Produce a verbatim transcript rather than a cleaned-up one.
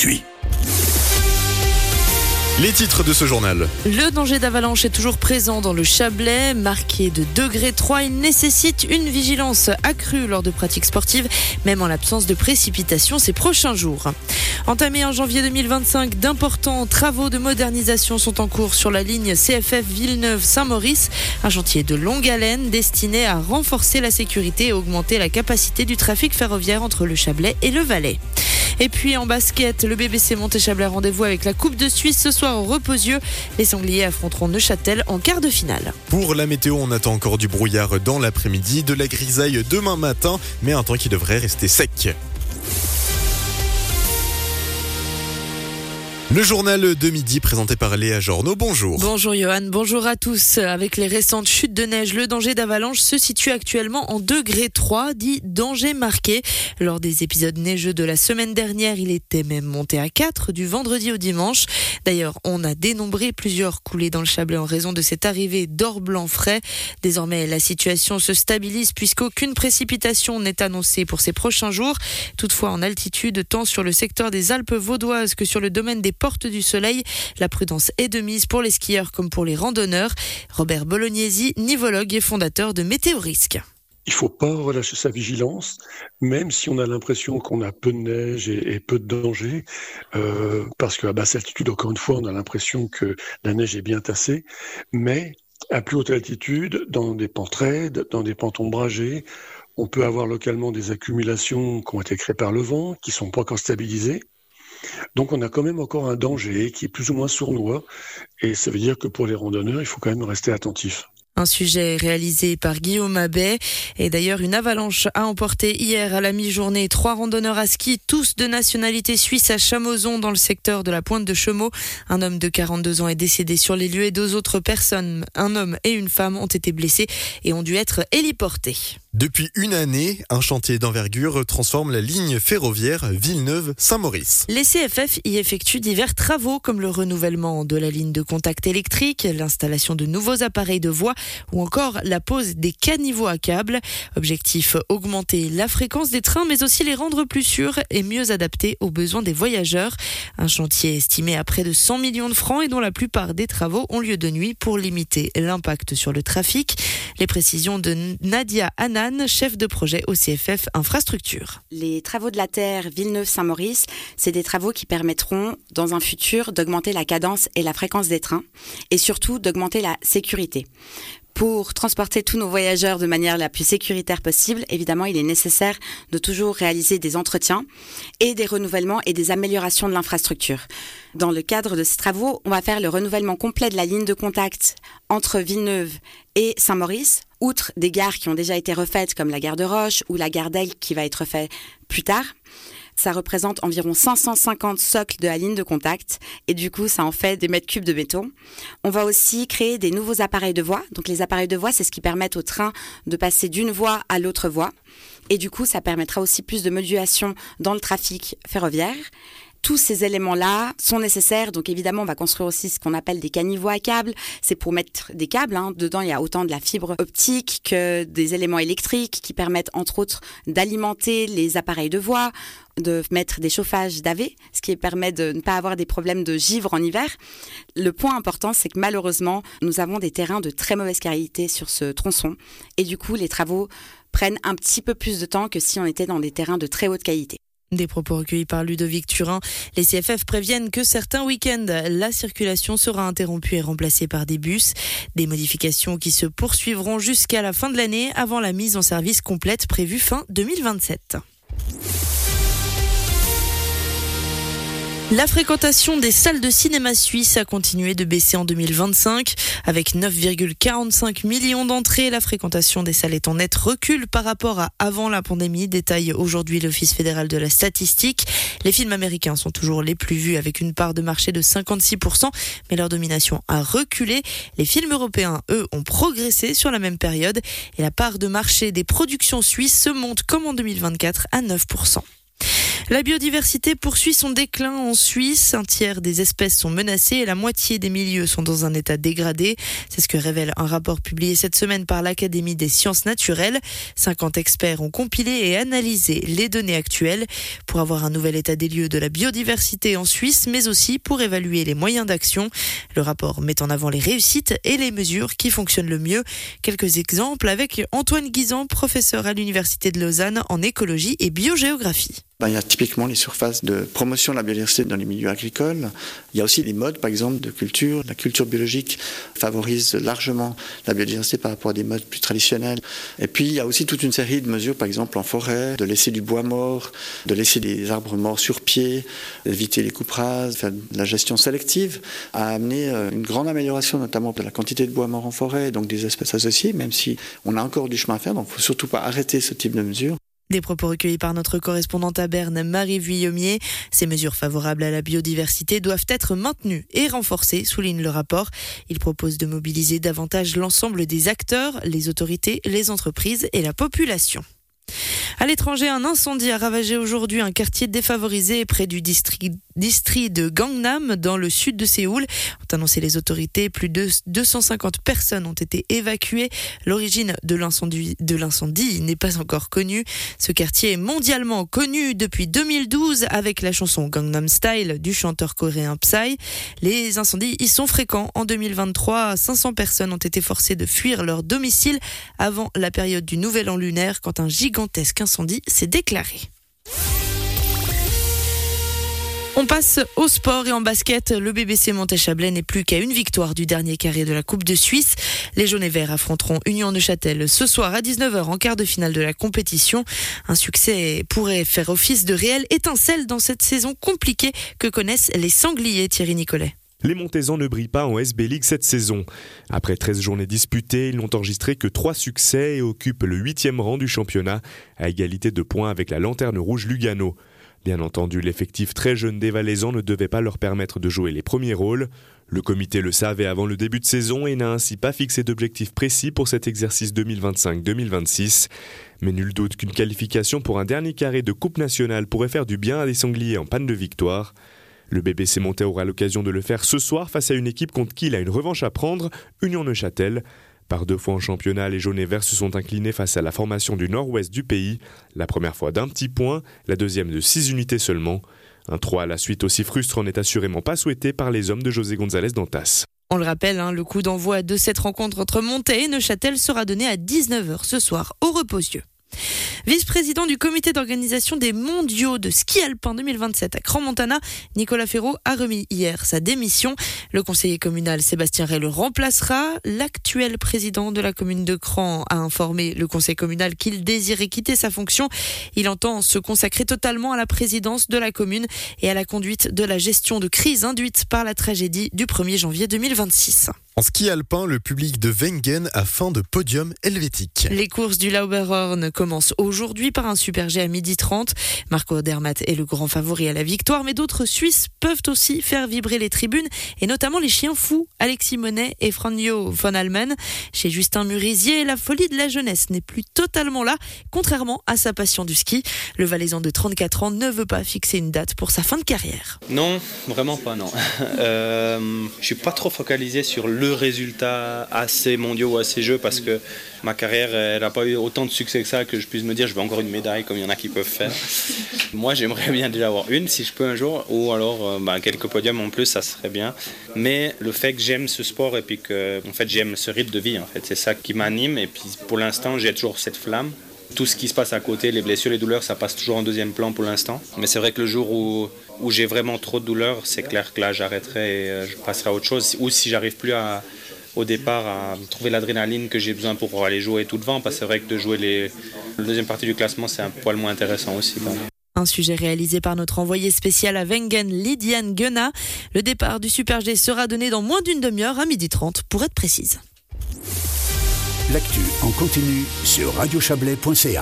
gratuit. Les titres de ce journal. Le danger d'avalanche est toujours présent dans le Chablais. Marqué de degré trois, il nécessite une vigilance accrue lors de pratiques sportives, même en l'absence de précipitations ces prochains jours. Entamés en janvier deux mille vingt-cinq, d'importants travaux de modernisation sont en cours sur la ligne C F F Villeneuve-Saint-Maurice, un chantier de longue haleine destiné à renforcer la sécurité et augmenter la capacité du trafic ferroviaire entre le Chablais et le Valais. Et puis en basket, le B B C Monté-Chablais a rendez-vous avec la Coupe de Suisse ce soir au Reposieux. Les Sangliers affronteront Neuchâtel en quart de finale. Pour la météo, on attend encore du brouillard dans l'après-midi, de la grisaille demain matin, mais un temps qui devrait rester sec. Le journal de midi présenté par Léa Jorno. Bonjour. Bonjour Johan, bonjour à tous. Avec les récentes chutes de neige, le danger d'avalanche se situe actuellement en degré trois, dit danger marqué. Lors des épisodes neigeux de la semaine dernière, il était même monté à quatre du vendredi au dimanche. D'ailleurs, on a dénombré plusieurs coulées dans le Chablais en raison de cette arrivée d'or blanc frais. Désormais, la situation se stabilise puisqu'aucune précipitation n'est annoncée pour ces prochains jours. Toutefois, en altitude, tant sur le secteur des Alpes vaudoises que sur le domaine des Portes du Soleil, la prudence est de mise pour les skieurs comme pour les randonneurs. Robert Bolognesi, nivologue et fondateur de Météo-Risque. Il ne faut pas relâcher sa vigilance, même si on a l'impression qu'on a peu de neige et, et peu de danger, euh, parce qu'à basse altitude, encore une fois, on a l'impression que la neige est bien tassée, mais à plus haute altitude, dans des pentes raides, dans des pentes ombragées, on peut avoir localement des accumulations qui ont été créées par le vent, qui ne sont pas encore stabilisées. Donc on a quand même encore un danger qui est plus ou moins sournois, et ça veut dire que pour les randonneurs, il faut quand même rester attentif. Un sujet réalisé par Guillaume Abbé. Et d'ailleurs, une avalanche a emporté hier à la mi-journée trois randonneurs à ski, tous de nationalité suisse à Chamozon dans le secteur de la Pointe de Chemeaux. Un homme de quarante-deux ans est décédé sur les lieux et deux autres personnes, un homme et une femme, ont été blessés et ont dû être héliportés. Depuis une année, un chantier d'envergure transforme la ligne ferroviaire Villeneuve-Saint-Maurice. Les C F F y effectuent divers travaux comme le renouvellement de la ligne de contact électrique, l'installation de nouveaux appareils de voie ou encore la pose des caniveaux à câbles. Objectif, augmenter la fréquence des trains mais aussi les rendre plus sûrs et mieux adaptés aux besoins des voyageurs. Un chantier estimé à près de cent millions de francs et dont la plupart des travaux ont lieu de nuit pour limiter l'impact sur le trafic. Les précisions de Nadia Hanan, chef de projet au C F F Infrastructure. Les travaux de la Terre Villeneuve-Saint-Maurice, c'est des travaux qui permettront dans un futur d'augmenter la cadence et la fréquence des trains et surtout d'augmenter la sécurité. Pour transporter tous nos voyageurs de manière la plus sécuritaire possible, évidemment, il est nécessaire de toujours réaliser des entretiens et des renouvellements et des améliorations de l'infrastructure. Dans le cadre de ces travaux, on va faire le renouvellement complet de la ligne de contact entre Villeneuve et Saint-Maurice, outre des gares qui ont déjà été refaites comme la gare de Roche ou la gare d'Aigle qui va être refaite plus tard. Ça représente environ cinq cent cinquante socles de la ligne de contact et du coup, ça en fait des mètres cubes de béton. On va aussi créer des nouveaux appareils de voie. Donc les appareils de voie, c'est ce qui permet au train de passer d'une voie à l'autre voie. Et du coup, ça permettra aussi plus de modulation dans le trafic ferroviaire. Tous ces éléments-là sont nécessaires. Donc évidemment, on va construire aussi ce qu'on appelle des caniveaux à câbles. C'est pour mettre des câbles. Hein. Dedans, il y a autant de la fibre optique que des éléments électriques qui permettent, entre autres, d'alimenter les appareils de voie, de mettre des chauffages d'A V, ce qui permet de ne pas avoir des problèmes de givre en hiver. Le point important, c'est que malheureusement, nous avons des terrains de très mauvaise qualité sur ce tronçon. Et du coup, les travaux prennent un petit peu plus de temps que si on était dans des terrains de très haute qualité. Des propos recueillis par Ludovic Turin. Les C F F préviennent que certains week-ends, la circulation sera interrompue et remplacée par des bus. Des modifications qui se poursuivront jusqu'à la fin de l'année avant la mise en service complète prévue fin deux mille vingt-sept. La fréquentation des salles de cinéma suisses a continué de baisser en deux mille vingt-cinq. Avec neuf virgule quarante-cinq millions d'entrées, la fréquentation des salles est en net recul par rapport à avant la pandémie, détaille aujourd'hui l'Office fédéral de la statistique. Les films américains sont toujours les plus vus avec une part de marché de cinquante-six pour cent, mais leur domination a reculé. Les films européens, eux, ont progressé sur la même période et la part de marché des productions suisses se monte comme en deux mille vingt-quatre à neuf pour cent. La biodiversité poursuit son déclin en Suisse. Un tiers des espèces sont menacées et la moitié des milieux sont dans un état dégradé. C'est ce que révèle un rapport publié cette semaine par l'Académie des sciences naturelles. cinquante experts ont compilé et analysé les données actuelles pour avoir un nouvel état des lieux de la biodiversité en Suisse, mais aussi pour évaluer les moyens d'action. Le rapport met en avant les réussites et les mesures qui fonctionnent le mieux. Quelques exemples avec Antoine Guisan, professeur à l'Université de Lausanne en écologie et biogéographie. Ben, il y a typiquement les surfaces de promotion de la biodiversité dans les milieux agricoles. Il y a aussi les modes, par exemple, de culture. La culture biologique favorise largement la biodiversité par rapport à des modes plus traditionnels. Et puis, il y a aussi toute une série de mesures, par exemple, en forêt, de laisser du bois mort, de laisser des arbres morts sur pied, éviter les coupes rases, faire de la gestion sélective, a amené une grande amélioration, notamment de la quantité de bois mort en forêt, donc des espèces associées, même si on a encore du chemin à faire. Donc, il ne faut surtout pas arrêter ce type de mesures. Des propos recueillis par notre correspondante à Berne, Marie Vuillomier. Ces mesures favorables à la biodiversité doivent être maintenues et renforcées, souligne le rapport. Il propose de mobiliser davantage l'ensemble des acteurs, les autorités, les entreprises et la population. À l'étranger, un incendie a ravagé aujourd'hui un quartier défavorisé près du district, district de Gangnam, dans le sud de Séoul. Ont annoncé les autorités, plus de deux cent cinquante personnes ont été évacuées. L'origine de l'incendie, de l'incendie n'est pas encore connue. Ce quartier est mondialement connu depuis deux mille douze avec la chanson Gangnam Style du chanteur coréen Psy. Les incendies y sont fréquents. En deux mille vingt-trois, cinq cents personnes ont été forcées de fuir leur domicile avant la période du Nouvel An lunaire, quand un gigantesque incendie s'est déclaré. On passe au sport et en basket. Le B B C Montet-Chablais n'est plus qu'à une victoire du dernier carré de la Coupe de Suisse. Les jaunes et verts affronteront Union Neuchâtel ce soir à dix-neuf heures en quart de finale de la compétition. Un succès pourrait faire office de réelle étincelle dans cette saison compliquée que connaissent les Sangliers. Thierry Nicolet. Les Montaisans ne brillent pas en S B League cette saison. Après treize journées disputées, ils n'ont enregistré que trois succès et occupent le huitième rang du championnat, à égalité de points avec la Lanterne Rouge Lugano. Bien entendu, l'effectif très jeune des Valaisans ne devait pas leur permettre de jouer les premiers rôles. Le comité le savait avant le début de saison et n'a ainsi pas fixé d'objectif précis pour cet exercice deux mille vingt-cinq deux mille vingt-six. Mais nul doute qu'une qualification pour un dernier carré de Coupe nationale pourrait faire du bien à des Sangliers en panne de victoire. Le B B C Montet aura l'occasion de le faire ce soir face à une équipe contre qui il a une revanche à prendre, Union Neuchâtel. Par deux fois en championnat, les jaunes et verts se sont inclinés face à la formation du nord-ouest du pays. La première fois d'un petit point, la deuxième de six unités seulement. Un trois à la suite aussi frustrant n'est assurément pas souhaité par les hommes de José González Dantas. On le rappelle, hein, le coup d'envoi de cette rencontre entre Montet et Neuchâtel sera donné à dix-neuf heures ce soir au Reposieux. Vice-président du comité d'organisation des mondiaux de ski alpin deux mille vingt-sept à Crans-Montana, Nicolas Ferraud a remis hier sa démission. Le conseiller communal Sébastien Ray le remplacera. L'actuel président de la commune de Crans a informé le conseil communal qu'il désirait quitter sa fonction. Il entend se consacrer totalement à la présidence de la commune et à la conduite de la gestion de crise induite par la tragédie du premier janvier deux mille vingt-six. En ski alpin, le public de Wengen a faim de podium helvétique. Les courses du Lauberhorn commencent aujourd'hui par un super G à midi trente. Marco Odermatt est le grand favori à la victoire, mais d'autres Suisses peuvent aussi faire vibrer les tribunes, et notamment les chiens fous, Alexis Monet et Franjo von Almen. Chez Justin Murisier, la folie de la jeunesse n'est plus totalement là, contrairement à sa passion du ski. Le Valaisan de trente-quatre ans ne veut pas fixer une date pour sa fin de carrière. Non, vraiment pas, non. euh, je suis pas trop focalisé sur le résultat à ces mondiaux ou à ces jeux, parce que ma carrière, elle n'a pas eu autant de succès que ça que je puisse me dire je veux encore une médaille comme il y en a qui peuvent faire. Moi, j'aimerais bien déjà avoir une si je peux un jour, ou alors euh, bah, quelques podiums en plus, ça serait bien. Mais le fait que j'aime ce sport et puis que en fait, j'aime ce rythme de vie, en fait, c'est ça qui m'anime. Et puis pour l'instant, j'ai toujours cette flamme. Tout ce qui se passe à côté, les blessures, les douleurs, ça passe toujours en deuxième plan pour l'instant. Mais c'est vrai que le jour où, où j'ai vraiment trop de douleurs, c'est clair que là, j'arrêterai et euh, je passerai à autre chose. Ou si j'arrive plus à, au départ à trouver l'adrénaline que j'ai besoin pour aller jouer tout devant, parce que c'est vrai que de jouer les, la deuxième partie du classement, c'est un poil moins intéressant aussi quand même. Un sujet réalisé par notre envoyé spécial à Wengen, Lydiane Guenat. Le départ du Super G sera donné dans moins d'une demi-heure, à midi trente, pour être précise. L'actu en continu sur radio chablais point c a.